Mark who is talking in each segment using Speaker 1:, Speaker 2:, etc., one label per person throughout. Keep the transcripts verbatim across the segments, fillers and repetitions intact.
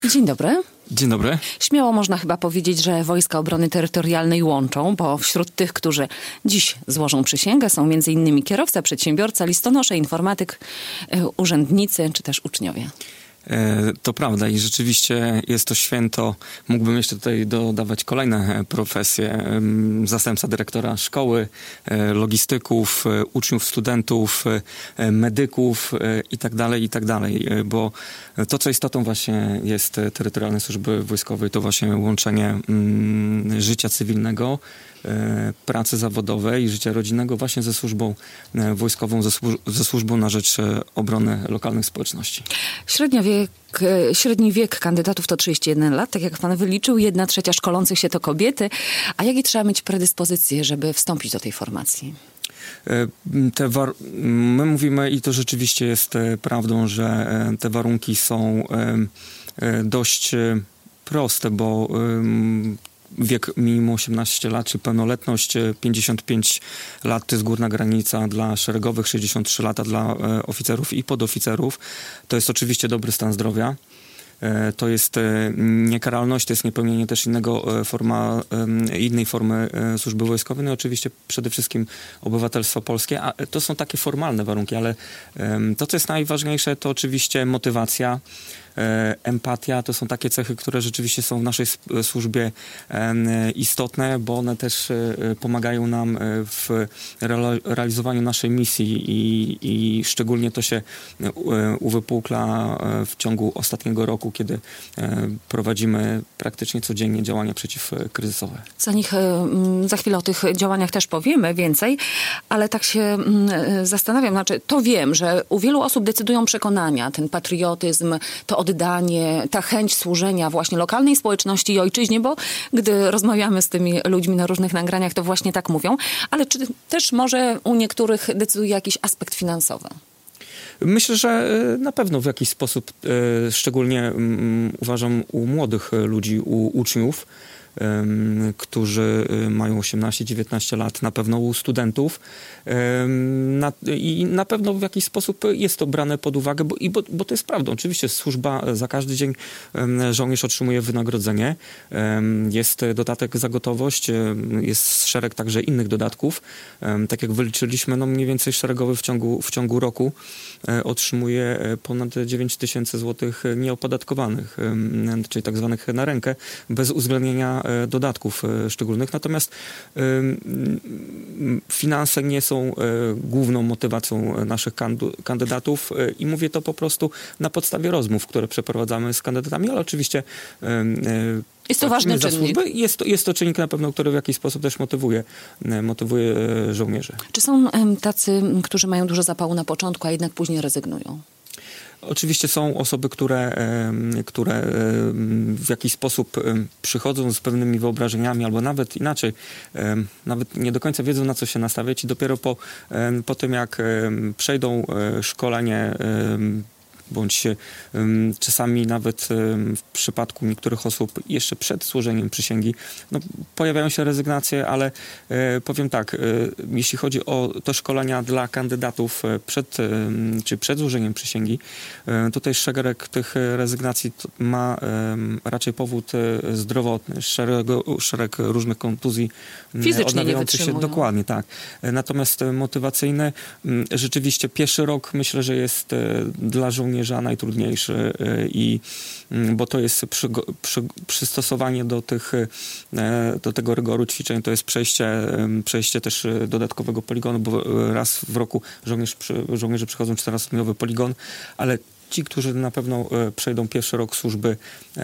Speaker 1: Dzień dobry.
Speaker 2: Dzień dobry.
Speaker 1: Śmiało można chyba powiedzieć, że Wojska Obrony Terytorialnej łączą, bo wśród tych, którzy dziś złożą przysięgę, są między innymi kierowca, przedsiębiorca, listonosze, informatyk, urzędnicy czy też uczniowie.
Speaker 2: To prawda i rzeczywiście jest to święto. Mógłbym jeszcze tutaj dodawać kolejne profesje. Zastępca dyrektora szkoły, logistyków, uczniów, studentów, medyków i tak dalej, i tak dalej. Bo to, co istotą właśnie jest Terytorialnej Służby Wojskowej, to właśnie łączenie życia cywilnego, pracy zawodowej i życia rodzinnego właśnie ze służbą wojskową, ze, służ- ze służbą na rzecz obrony lokalnych społeczności.
Speaker 1: Średnia wiek, średni wiek kandydatów to trzydzieści jeden lat, tak jak pan wyliczył. Jedna trzecia szkolących się to kobiety. A jakie trzeba mieć predyspozycje, żeby wstąpić do tej formacji?
Speaker 2: Te war- My mówimy, i to rzeczywiście jest prawdą, że te warunki są dość proste, bo wiek minimum osiemnaście lat, czy pełnoletność pięćdziesiąt pięć lat to jest górna granica dla szeregowych, sześćdziesiąt trzy lata dla oficerów i podoficerów. To jest oczywiście dobry stan zdrowia. To jest niekaralność, to jest niepełnienie też innego forma, innej formy służby wojskowej, no i oczywiście przede wszystkim obywatelstwo polskie. A to są takie formalne warunki, ale to, co jest najważniejsze, to oczywiście motywacja, empatia. To są takie cechy, które rzeczywiście są w naszej służbie istotne, bo one też pomagają nam w realizowaniu naszej misji i, i szczególnie to się uwypukla w ciągu ostatniego roku, kiedy prowadzimy praktycznie codziennie działania przeciwkryzysowe.
Speaker 1: Za nich, za chwilę o tych działaniach też powiemy więcej, ale tak się zastanawiam, znaczy to wiem, że u wielu osób decydują przekonania, ten patriotyzm, to oddanie, ta chęć służenia właśnie lokalnej społeczności i ojczyźnie, bo gdy rozmawiamy z tymi ludźmi na różnych nagraniach, to właśnie tak mówią, ale czy też może u niektórych decyduje jakiś aspekt finansowy?
Speaker 2: Myślę, że na pewno w jakiś sposób, szczególnie uważam u młodych ludzi, u uczniów, którzy mają osiemnaście dziewiętnaście lat, na pewno u studentów na, i na pewno w jakiś sposób jest to brane pod uwagę, bo, i bo, bo to jest prawdą. Oczywiście służba, za każdy dzień żołnierz otrzymuje wynagrodzenie, jest dodatek za gotowość, jest szereg także innych dodatków. Tak jak wyliczyliśmy, no mniej więcej szeregowy w ciągu, w ciągu roku otrzymuje ponad dziewięć tysięcy złotych nieopodatkowanych, czyli tak zwanych na rękę, bez uwzględnienia dodatków szczególnych. Natomiast finanse nie są główną motywacją naszych kandydatów i mówię to po prostu na podstawie rozmów, które przeprowadzamy z kandydatami, ale oczywiście
Speaker 1: jest to ważny czynnik.
Speaker 2: Jest to, jest to czynnik na pewno, który w jakiś sposób też motywuje, motywuje żołnierzy.
Speaker 1: Czy są tacy, którzy mają dużo zapału na początku, a jednak później rezygnują?
Speaker 2: Oczywiście są osoby, które, które w jakiś sposób przychodzą z pewnymi wyobrażeniami, albo nawet inaczej, nawet nie do końca wiedzą, na co się nastawiać i dopiero po, po tym, jak przejdą szkolenie, bądź um, czasami um, w przypadku niektórych osób jeszcze przed złożeniem przysięgi, no, pojawiają się rezygnacje, ale e, powiem tak, e, jeśli chodzi o te szkolenia dla kandydatów przed, e, czy przed złożeniem przysięgi, e, tutaj szereg tych rezygnacji ma e, raczej powód e, zdrowotny, szereg, szereg różnych kontuzji
Speaker 1: fizycznie nie
Speaker 2: się. Dokładnie, tak. E, natomiast motywacyjne, m, rzeczywiście pierwszy rok myślę, że jest e, dla żołnierzy najtrudniejszy i bo to jest przy, przy, przystosowanie do tych, do tego rygoru ćwiczeń, to jest przejście, przejście też dodatkowego poligonu, bo raz w roku żołnierz, żołnierze przychodzą czternastodniowy poligon, ale ci, którzy na pewno przejdą pierwszy rok służby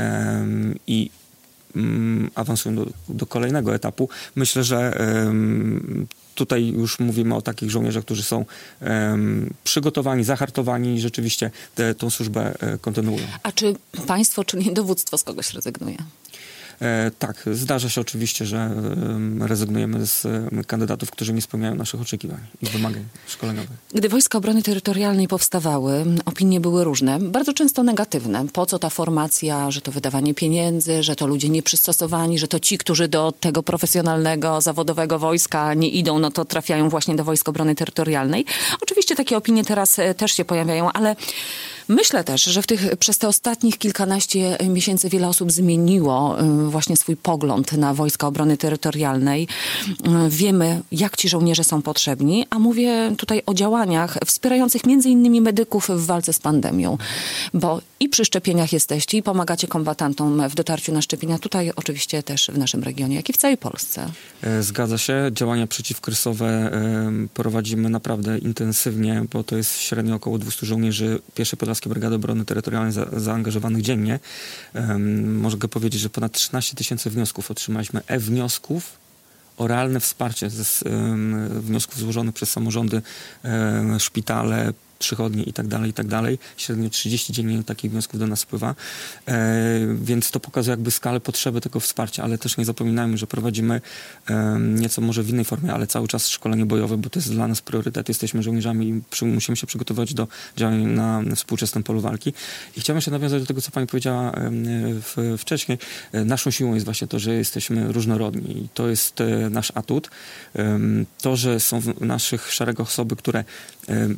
Speaker 2: i awansują do, do kolejnego etapu, myślę, że tutaj już mówimy o takich żołnierzach, którzy są um, przygotowani, zahartowani i rzeczywiście te, tą służbę e, kontynuują.
Speaker 1: A czy państwo, czyli dowództwo z kogoś rezygnuje?
Speaker 2: E, tak, zdarza się oczywiście, że e, rezygnujemy z e, kandydatów, którzy nie spełniają naszych oczekiwań i wymagań szkoleniowych.
Speaker 1: Gdy Wojska Obrony Terytorialnej powstawały, opinie były różne, bardzo często negatywne. Po co ta formacja, że to wydawanie pieniędzy, że to ludzie nieprzystosowani, że to ci, którzy do tego profesjonalnego, zawodowego wojska nie idą, no to trafiają właśnie do Wojsk Obrony Terytorialnej. Oczywiście takie opinie teraz też się pojawiają, ale Myślę też, że w tych, przez te ostatnich kilkanaście miesięcy wiele osób zmieniło y, właśnie swój pogląd na Wojska Obrony Terytorialnej. Y, wiemy, jak ci żołnierze są potrzebni, a mówię tutaj o działaniach wspierających między innymi medyków w walce z pandemią, bo i przy szczepieniach jesteście i pomagacie kombatantom w dotarciu na szczepienia, tutaj oczywiście też w naszym regionie, jak i w całej Polsce.
Speaker 2: Zgadza się. Działania przeciwkryzowe y, prowadzimy naprawdę intensywnie, bo to jest średnio około dwieście żołnierzy pierwszej Podlaskiej Brygady Obrony Terytorialnej za, zaangażowanych dziennie. Um, mogę powiedzieć, że ponad trzynaście tysięcy wniosków otrzymaliśmy, e-wniosków o realne wsparcie ze um, wniosków złożonych przez samorządy, um, szpitale, przychodnie i tak dalej, i tak dalej. Średnio trzydzieści dziennie takich wniosków do nas wpływa. E, więc to pokazuje jakby skalę potrzeby tego wsparcia, ale też nie zapominajmy, że prowadzimy e, nieco może w innej formie, ale cały czas szkolenie bojowe, bo to jest dla nas priorytet. Jesteśmy żołnierzami i przy, musimy się przygotować do działań na współczesnym polu walki. I chciałbym się nawiązać do tego, co pani powiedziała e, w, wcześniej. E, naszą siłą jest właśnie to, że jesteśmy różnorodni i to jest e, nasz atut. E, to, że są w naszych szeregach osoby, które e,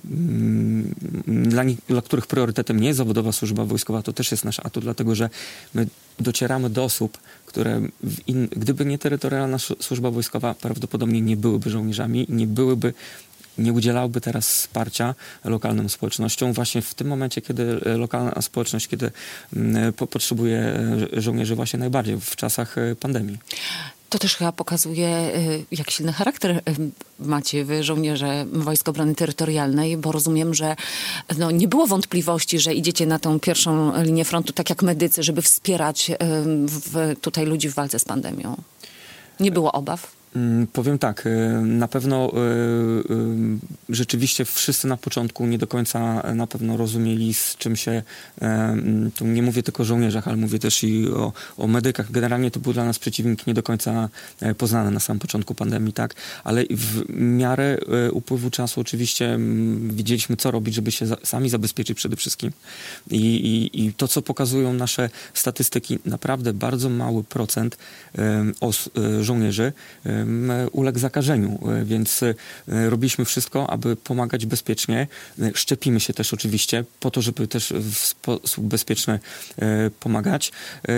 Speaker 2: Dla, nich, dla których priorytetem nie jest zawodowa służba wojskowa, to też jest nasz atut, dlatego że my docieramy do osób, które w in, gdyby nie terytorialna służba wojskowa, prawdopodobnie nie byłyby żołnierzami, nie byłyby, nie udzielałyby teraz wsparcia lokalnym społecznościom właśnie w tym momencie, kiedy lokalna społeczność, kiedy po, potrzebuje żołnierzy właśnie najbardziej, w czasach pandemii.
Speaker 1: To też chyba pokazuje, jak silny charakter macie wy, żołnierze Wojsk Obrony Terytorialnej, bo rozumiem, że no, nie było wątpliwości, że idziecie na tą pierwszą linię frontu, tak jak medycy, żeby wspierać w, tutaj ludzi w walce z pandemią. Nie było obaw?
Speaker 2: Powiem tak, na pewno rzeczywiście wszyscy na początku nie do końca na pewno rozumieli, z czym się, tu nie mówię tylko o żołnierzach, ale mówię też i o, o medykach. Generalnie to był dla nas przeciwnik nie do końca poznany na samym początku pandemii, tak, ale w miarę upływu czasu oczywiście wiedzieliśmy, co robić, żeby się za, sami zabezpieczyć przede wszystkim. I, i, i to, co pokazują nasze statystyki, naprawdę bardzo mały procent os, żołnierzy uległ zakażeniu, więc robiliśmy wszystko, aby pomagać bezpiecznie. Szczepimy się też oczywiście po to, żeby też w sposób bezpieczny pomagać.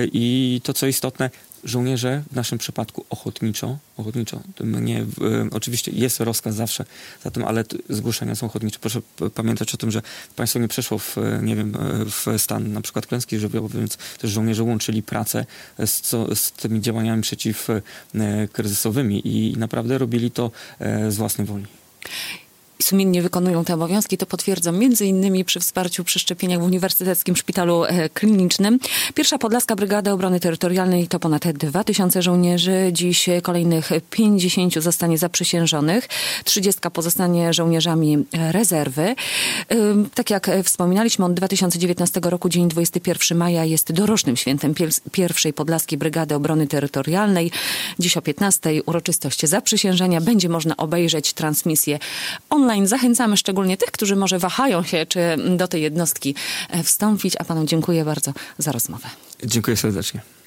Speaker 2: I to, co istotne, żołnierze w naszym przypadku ochotniczo, ochotniczo, nie, oczywiście jest rozkaz zawsze za tym, ale zgłoszenia są ochotnicze. Proszę pamiętać o tym, że państwo nie przeszło w, nie wiem, w stan na przykład klęski żywiołowej, więc też żołnierze łączyli pracę z, co, z tymi działaniami przeciwkryzysowymi i naprawdę robili to z własnej woli.
Speaker 1: Sumiennie wykonują te obowiązki. To potwierdzam między innymi przy wsparciu przy szczepieniach w Uniwersyteckim Szpitalu Klinicznym. Pierwsza Podlaska Brygada Obrony Terytorialnej to ponad dwa tysiące żołnierzy. Dziś kolejnych pięćdziesięciu zostanie zaprzysiężonych. trzydzieści pozostanie żołnierzami rezerwy. Tak jak wspominaliśmy, od dwa tysiące dziewiętnastego roku dzień dwudziestego pierwszego maja jest dorocznym świętem pierwszej Podlaskiej Brygady Obrony Terytorialnej. Dziś o piętnastej uroczystość zaprzysiężenia. Będzie można obejrzeć transmisję online. Zachęcamy szczególnie tych, którzy może wahają się, czy do tej jednostki wstąpić. A panu dziękuję bardzo za rozmowę.
Speaker 2: Dziękuję serdecznie.